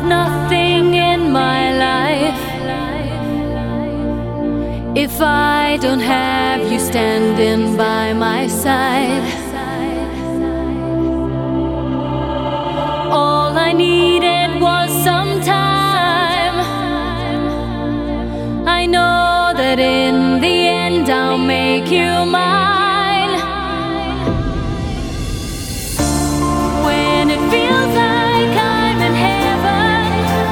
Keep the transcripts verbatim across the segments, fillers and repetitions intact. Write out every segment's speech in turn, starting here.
nothing in my life if I don't have you standing by my side. All I needed was some time. I know that in the end I'll make you mine. When it feels like I'm in heaven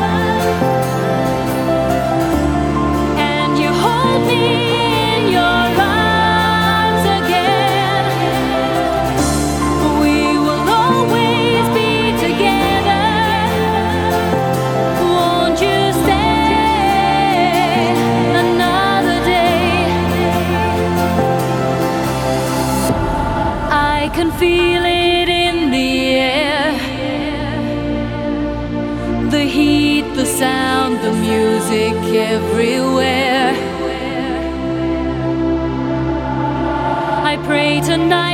and you hold me in your arms again, we will always be together. Won't you stay another day? I can feel it in the air, the heat, the sound, the music everywhere. I pray tonight